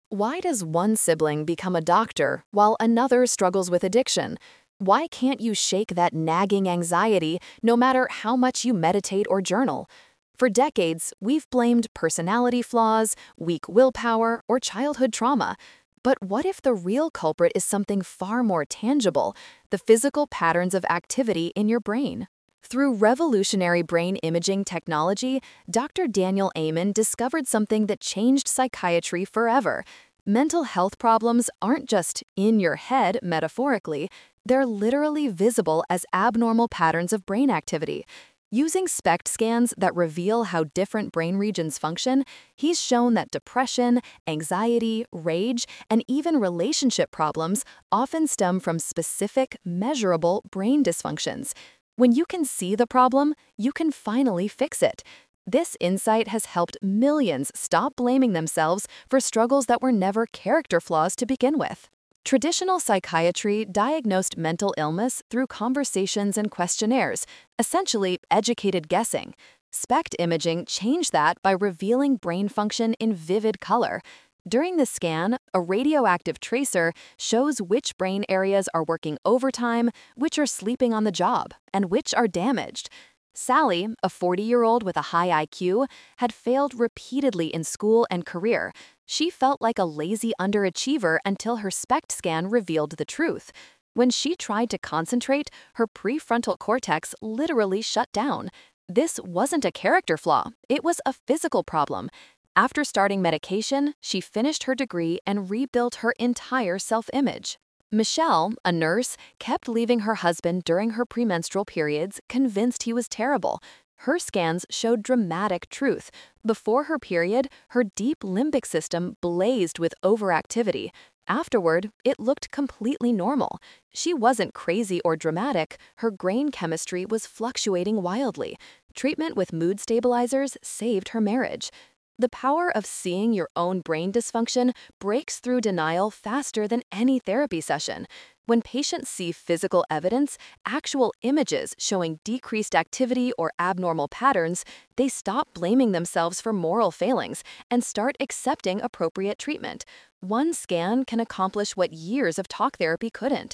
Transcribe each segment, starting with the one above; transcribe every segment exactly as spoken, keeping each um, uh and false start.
Why does one sibling become a doctor while another struggles with addiction? Why can't you shake that nagging anxiety no matter how much you meditate or journal? For decades, we've blamed personality flaws, weak willpower, or childhood trauma. But what if the real culprit is something far more tangible, the physical patterns of activity in your brain? Through revolutionary brain imaging technology, Doctor Daniel Amen discovered something that changed psychiatry forever. Mental health problems aren't just in your head, metaphorically, they're literally visible as abnormal patterns of brain activity. Using SPECT scans that reveal how different brain regions function, he's shown that depression, anxiety, rage, and even relationship problems often stem from specific, measurable brain dysfunctions. When you can see the problem, you can finally fix it. This insight has helped millions stop blaming themselves for struggles that were never character flaws to begin with. Traditional psychiatry diagnosed mental illness through conversations and questionnaires, essentially educated guessing. SPECT imaging changed that by revealing brain function in vivid color. During the scan, a radioactive tracer shows which brain areas are working overtime, which are sleeping on the job, and which are damaged. Sally, a forty-year-old with a high I Q, had failed repeatedly in school and career. She felt like a lazy underachiever until her SPECT scan revealed the truth. When she tried to concentrate, her prefrontal cortex literally shut down. This wasn't a character flaw, it was a physical problem. After starting medication, she finished her degree and rebuilt her entire self-image. Michelle, a nurse, kept leaving her husband during her premenstrual periods, convinced he was terrible. Her scans showed dramatic truth. Before her period, her deep limbic system blazed with overactivity. Afterward, it looked completely normal. She wasn't crazy or dramatic, her brain chemistry was fluctuating wildly. Treatment with mood stabilizers saved her marriage. The power of seeing your own brain dysfunction breaks through denial faster than any therapy session. When patients see physical evidence, actual images showing decreased activity or abnormal patterns, they stop blaming themselves for moral failings and start accepting appropriate treatment. One scan can accomplish what years of talk therapy couldn't.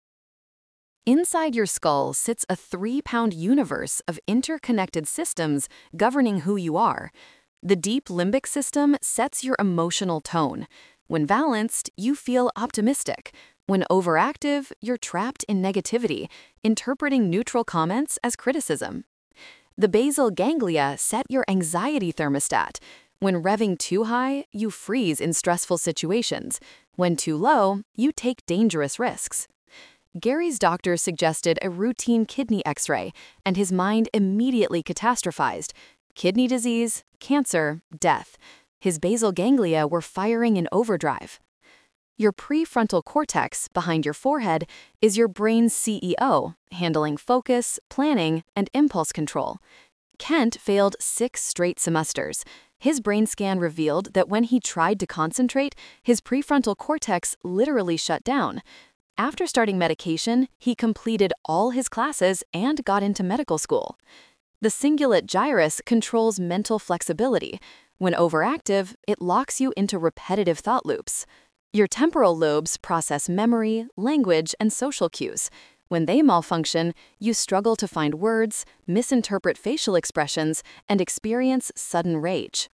Inside your skull sits a three-pound universe of interconnected systems governing who you are. The deep limbic system sets your emotional tone. When balanced, you feel optimistic. When overactive, you're trapped in negativity, interpreting neutral comments as criticism. The basal ganglia set your anxiety thermostat. When revving too high, you freeze in stressful situations. When too low, you take dangerous risks. Gary's doctor suggested a routine kidney X-ray, and his mind immediately catastrophized. Kidney disease, cancer, death. His basal ganglia were firing in overdrive. Your prefrontal cortex, behind your forehead, is your brain's C E O, handling focus, planning, and impulse control. Kent failed six straight semesters. His brain scan revealed that when he tried to concentrate, his prefrontal cortex literally shut down. After starting medication, he completed all his classes and got into medical school. The cingulate gyrus controls mental flexibility. When overactive, it locks you into repetitive thought loops. Your temporal lobes process memory, language, and social cues. When they malfunction, you struggle to find words, misinterpret facial expressions, and experience sudden rage.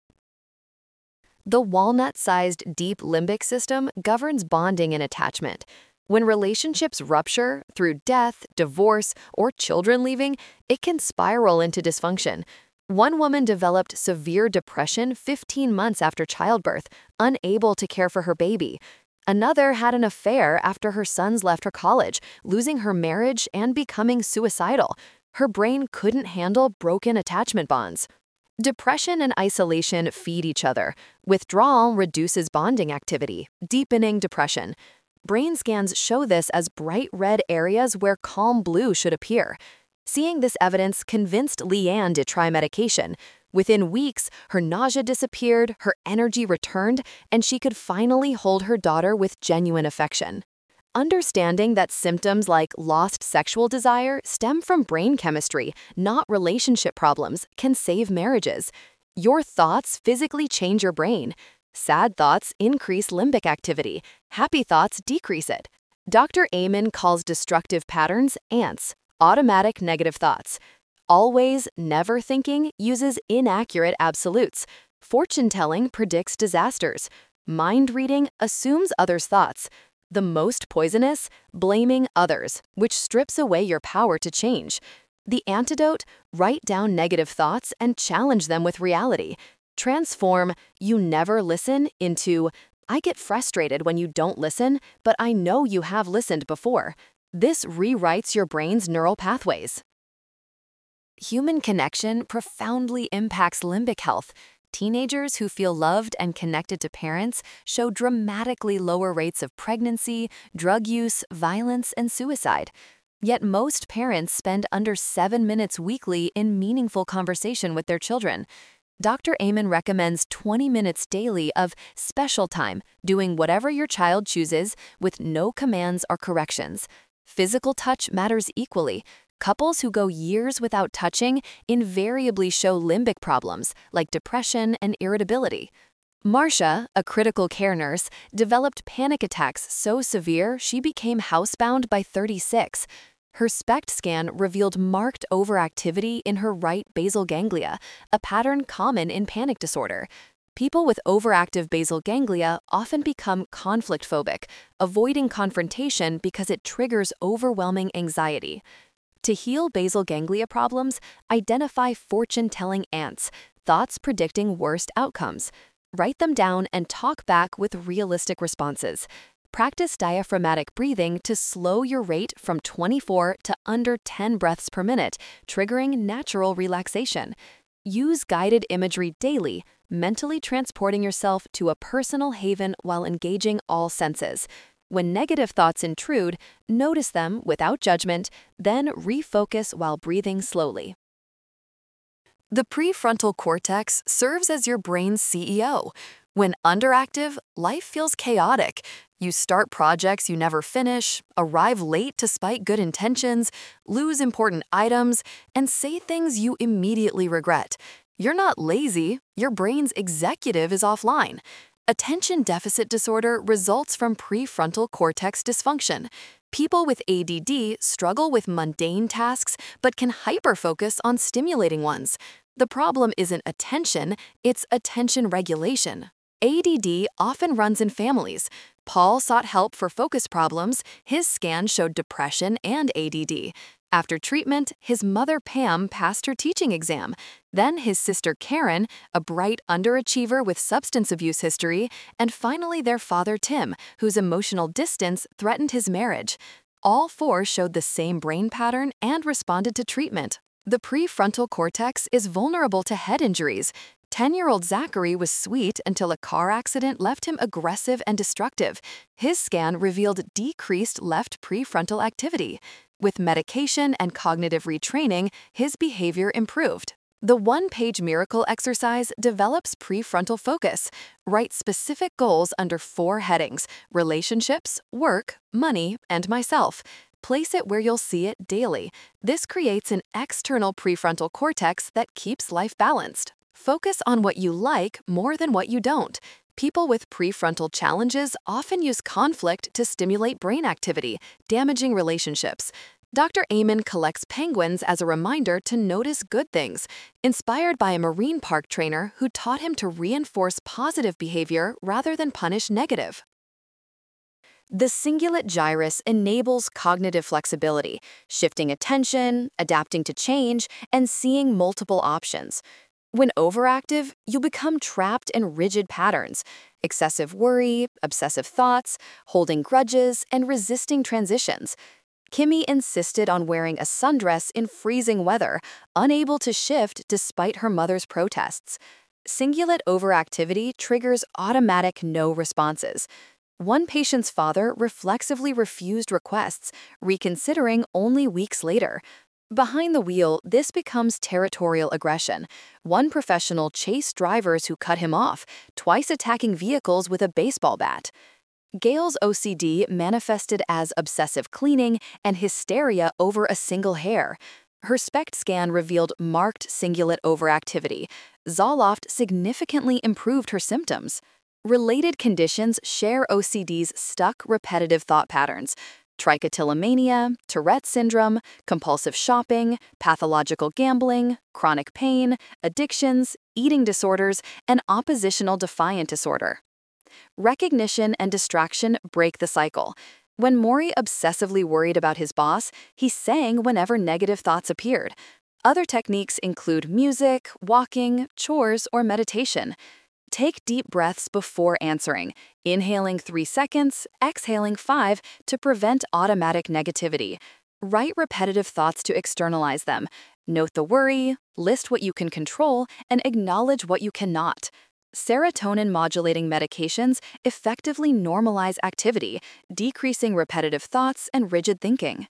The walnut-sized deep limbic system governs bonding and attachment. When relationships rupture through death, divorce, or children leaving, it can spiral into dysfunction. One woman developed severe depression fifteen months after childbirth, unable to care for her baby. Another had an affair after her sons left her college, losing her marriage and becoming suicidal. Her brain couldn't handle broken attachment bonds. Depression and isolation feed each other. Withdrawal reduces bonding activity, deepening depression. Brain scans show this as bright red areas where calm blue should appear. Seeing this evidence convinced Leanne to try medication. Within weeks, her nausea disappeared, her energy returned, and she could finally hold her daughter with genuine affection. Understanding that symptoms like lost sexual desire stem from brain chemistry, not relationship problems, can save marriages. Your thoughts physically change your brain. Sad thoughts increase limbic activity, happy thoughts decrease it. Doctor Amen calls destructive patterns ants, automatic negative thoughts. Always, never thinking uses inaccurate absolutes. Fortune telling predicts disasters. Mind reading assumes others' thoughts. The most poisonous, blaming others, which strips away your power to change. The antidote, write down negative thoughts and challenge them with reality. Transform "you never listen" into "I get frustrated when you don't listen, but I know you have listened before." This rewrites your brain's neural pathways. Human connection profoundly impacts limbic health. Teenagers who feel loved and connected to parents show dramatically lower rates of pregnancy, drug use, violence, and suicide. Yet most parents spend under seven minutes weekly in meaningful conversation with their children. Doctor Amen recommends twenty minutes daily of special time, doing whatever your child chooses with no commands or corrections. Physical touch matters equally. Couples who go years without touching invariably show limbic problems like depression and irritability. Marcia, a critical care nurse, developed panic attacks so severe she became housebound by thirty-six. Her SPECT scan revealed marked overactivity in her right basal ganglia, a pattern common in panic disorder. People with overactive basal ganglia often become conflict phobic, avoiding confrontation because it triggers overwhelming anxiety. To heal basal ganglia problems, identify fortune-telling ants, thoughts predicting worst outcomes. Write them down and talk back with realistic responses. Practice diaphragmatic breathing to slow your rate from twenty-four to under ten breaths per minute, triggering natural relaxation. Use guided imagery daily, mentally transporting yourself to a personal haven while engaging all senses. When negative thoughts intrude, notice them without judgment, then refocus while breathing slowly. The prefrontal cortex serves as your brain's C E O. When underactive, life feels chaotic. You start projects you never finish, arrive late despite good intentions, lose important items, and say things you immediately regret. You're not lazy, your brain's executive is offline. Attention deficit disorder results from prefrontal cortex dysfunction. People with A D D struggle with mundane tasks but can hyperfocus on stimulating ones. The problem isn't attention, it's attention regulation. A D D often runs in families. Paul sought help for focus problems. His scan showed depression and A D D. After treatment, his mother Pam passed her teaching exam. Then his sister Karen, a bright underachiever with substance abuse history, and finally their father Tim, whose emotional distance threatened his marriage. All four showed the same brain pattern and responded to treatment. The prefrontal cortex is vulnerable to head injuries. ten-year-old Zachary was sweet until a car accident left him aggressive and destructive. His scan revealed decreased left prefrontal activity. With medication and cognitive retraining, his behavior improved. The one-page miracle exercise develops prefrontal focus. Write specific goals under four headings: relationships, work, money, and myself. Place it where you'll see it daily. This creates an external prefrontal cortex that keeps life balanced. Focus on what you like more than what you don't. People with prefrontal challenges often use conflict to stimulate brain activity, damaging relationships. Doctor Amen collects penguins as a reminder to notice good things, inspired by a marine park trainer who taught him to reinforce positive behavior rather than punish negative. The cingulate gyrus enables cognitive flexibility, shifting attention, adapting to change, and seeing multiple options. When overactive, you become trapped in rigid patterns: excessive worry, obsessive thoughts, holding grudges, and resisting transitions. Kimmy insisted on wearing a sundress in freezing weather, unable to shift despite her mother's protests. Cingulate overactivity triggers automatic no responses. One patient's father reflexively refused requests, reconsidering only weeks later. Behind the wheel, this becomes territorial aggression. One professional chased drivers who cut him off, twice attacking vehicles with a baseball bat. Gail's O C D manifested as obsessive cleaning and hysteria over a single hair. Her SPECT scan revealed marked cingulate overactivity. Zoloft significantly improved her symptoms. Related conditions share O C D's stuck repetitive thought patterns. Trichotillomania, Tourette syndrome, compulsive shopping, pathological gambling, chronic pain, addictions, eating disorders, and oppositional defiant disorder. Recognition and distraction break the cycle. When Maury obsessively worried about his boss, he sang whenever negative thoughts appeared. Other techniques include music, walking, chores, or meditation. Take deep breaths before answering, inhaling three seconds, exhaling five to prevent automatic negativity. Write repetitive thoughts to externalize them. Note the worry, list what you can control, and acknowledge what you cannot. Serotonin-modulating medications effectively normalize activity, decreasing repetitive thoughts and rigid thinking.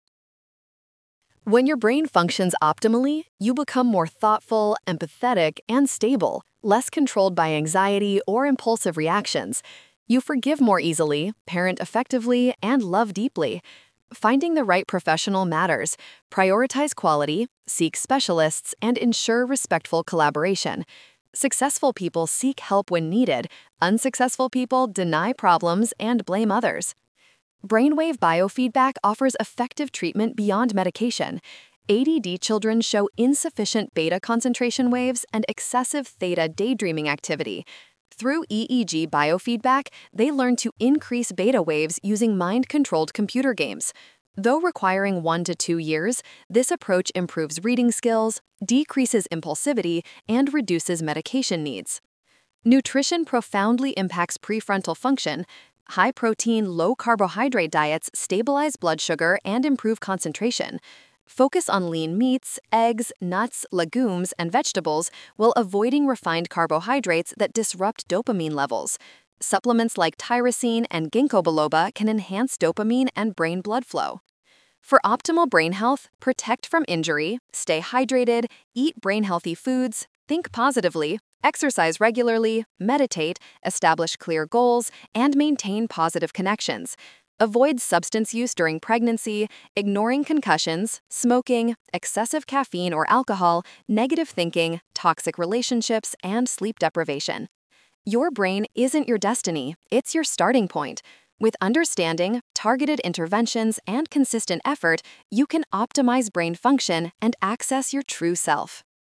When your brain functions optimally, you become more thoughtful, empathetic, and stable, less controlled by anxiety or impulsive reactions. You forgive more easily, parent effectively, and love deeply. Finding the right professional matters. Prioritize quality, seek specialists, and ensure respectful collaboration. Successful people seek help when needed. Unsuccessful people deny problems and blame others. Brainwave biofeedback offers effective treatment beyond medication. A D D children show insufficient beta concentration waves and excessive theta daydreaming activity. Through E E G biofeedback, they learn to increase beta waves using mind-controlled computer games. Though requiring one to two years, this approach improves reading skills, decreases impulsivity, and reduces medication needs. Nutrition profoundly impacts prefrontal function. High-protein, low-carbohydrate diets stabilize blood sugar and improve concentration. Focus on lean meats, eggs, nuts, legumes, and vegetables while avoiding refined carbohydrates that disrupt dopamine levels. Supplements like tyrosine and ginkgo biloba can enhance dopamine and brain blood flow. For optimal brain health, protect from injury, stay hydrated, eat brain-healthy foods, think positively, exercise regularly, meditate, establish clear goals, and maintain positive connections. Avoid substance use during pregnancy, ignoring concussions, smoking, excessive caffeine or alcohol, negative thinking, toxic relationships, and sleep deprivation. Your brain isn't your destiny, it's your starting point. With understanding, targeted interventions, and consistent effort, you can optimize brain function and access your true self.